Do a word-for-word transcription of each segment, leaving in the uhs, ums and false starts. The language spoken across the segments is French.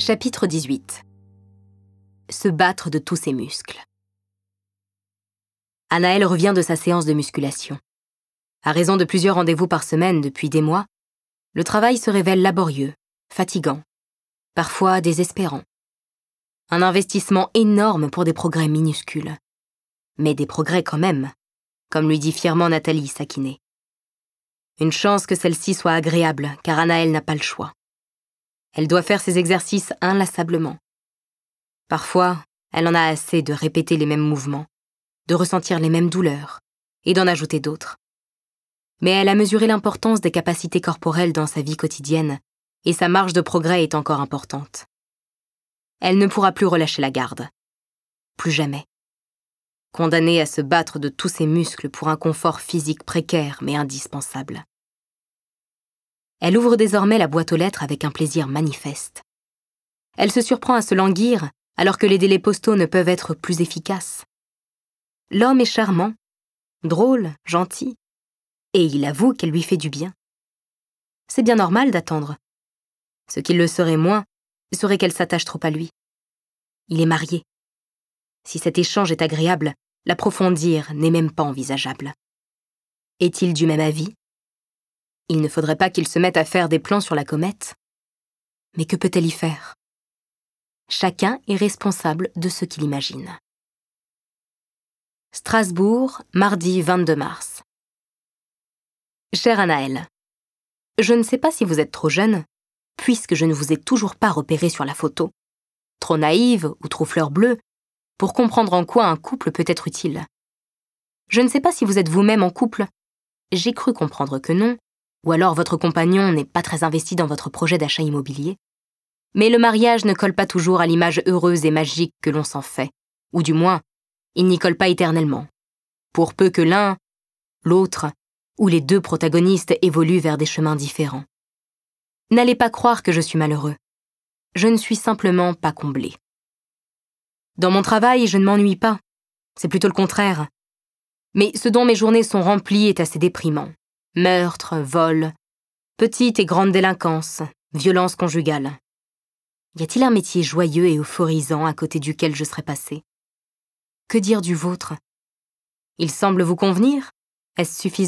Chapitre dix-huit. Se battre de tous ses muscles. Anaëlle revient de sa séance de musculation. À raison de plusieurs rendez-vous par semaine depuis des mois, le travail se révèle laborieux, fatigant, parfois désespérant. Un investissement énorme pour des progrès minuscules. Mais des progrès quand même, comme lui dit fièrement Nathalie, sa kiné. Une chance que celle-ci soit agréable, car Anaëlle n'a pas le choix. Elle doit faire ses exercices inlassablement. Parfois, elle en a assez de répéter les mêmes mouvements, de ressentir les mêmes douleurs, et d'en ajouter d'autres. Mais elle a mesuré l'importance des capacités corporelles dans sa vie quotidienne, et sa marge de progrès est encore importante. Elle ne pourra plus relâcher la garde. Plus jamais. Condamnée à se battre de tous ses muscles pour un confort physique précaire mais indispensable. Elle ouvre désormais la boîte aux lettres avec un plaisir manifeste. Elle se surprend à se languir alors que les délais postaux ne peuvent être plus efficaces. L'homme est charmant, drôle, gentil, et il avoue qu'elle lui fait du bien. C'est bien normal d'attendre. Ce qui le serait moins serait qu'elle s'attache trop à lui. Il est marié. Si cet échange est agréable, l'approfondir n'est même pas envisageable. Est-il du même avis ? Il ne faudrait pas qu'il se mette à faire des plans sur la comète. Mais que peut-elle y faire ? Chacun est responsable de ce qu'il imagine. Strasbourg, mardi vingt-deux mars. Chère Anaëlle, je ne sais pas si vous êtes trop jeune, puisque je ne vous ai toujours pas repéré sur la photo, trop naïve ou trop fleur bleue, pour comprendre en quoi un couple peut être utile. Je ne sais pas si vous êtes vous-même en couple. J'ai cru comprendre que non, ou alors votre compagnon n'est pas très investi dans votre projet d'achat immobilier. Mais le mariage ne colle pas toujours à l'image heureuse et magique que l'on s'en fait, ou du moins, il n'y colle pas éternellement, pour peu que l'un, l'autre, ou les deux protagonistes évoluent vers des chemins différents. N'allez pas croire que je suis malheureux. Je ne suis simplement pas comblé. Dans mon travail, je ne m'ennuie pas. C'est plutôt le contraire. Mais ce dont mes journées sont remplies est assez déprimant. Meurtres, vols, petite et grande délinquance, violence conjugale. Y a-t-il un métier joyeux et euphorisant à côté duquel je serais passée ? Que dire du vôtre ? Il semble vous convenir ? Est-ce suffisant ?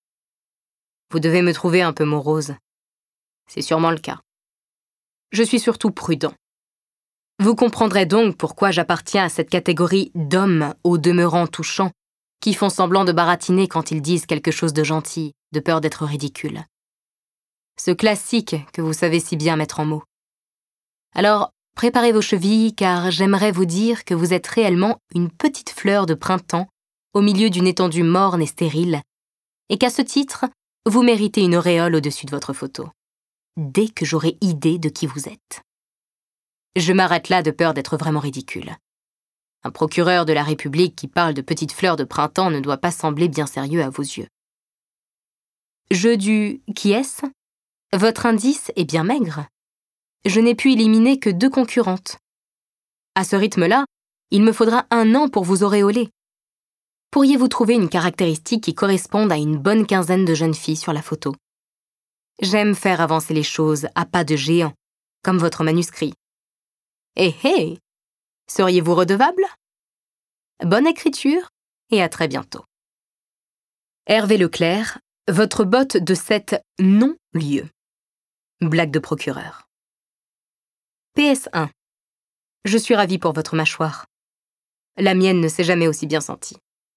Vous devez me trouver un peu morose. C'est sûrement le cas. Je suis surtout prudent. Vous comprendrez donc pourquoi j'appartiens à cette catégorie d'hommes au demeurant touchants qui font semblant de baratiner quand ils disent quelque chose de gentil, de peur d'être ridicules. Ce classique que vous savez si bien mettre en mots. Alors, préparez vos chevilles, car j'aimerais vous dire que vous êtes réellement une petite fleur de printemps au milieu d'une étendue morne et stérile, et qu'à ce titre, vous méritez une auréole au-dessus de votre photo, dès que j'aurai idée de qui vous êtes. Je m'arrête là de peur d'être vraiment ridicule. Un procureur de la République qui parle de petites fleurs de printemps ne doit pas sembler bien sérieux à vos yeux. Je du « qui est-ce » ? Votre indice est bien maigre. Je n'ai pu éliminer que deux concurrentes. À ce rythme-là, il me faudra un an pour vous auréoler. Pourriez-vous trouver une caractéristique qui corresponde à une bonne quinzaine de jeunes filles sur la photo ? J'aime faire avancer les choses à pas de géant, comme votre manuscrit. Eh eh ! Seriez-vous redevable ? Bonne écriture et à très bientôt. Hervé Leclerc, votre botte de cet non-lieu. Blague de procureur. P S un. Je suis ravie pour votre mâchoire. La mienne ne s'est jamais aussi bien sentie.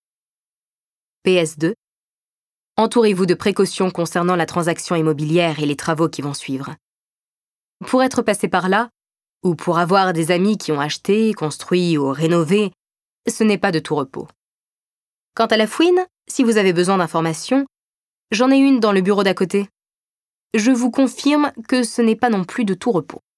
P S deux. Entourez-vous de précautions concernant la transaction immobilière et les travaux qui vont suivre. Pour être passé par là, ou pour avoir des amis qui ont acheté, construit ou rénové, ce n'est pas de tout repos. Quant à la fouine, si vous avez besoin d'informations, j'en ai une dans le bureau d'à côté. Je vous confirme que ce n'est pas non plus de tout repos.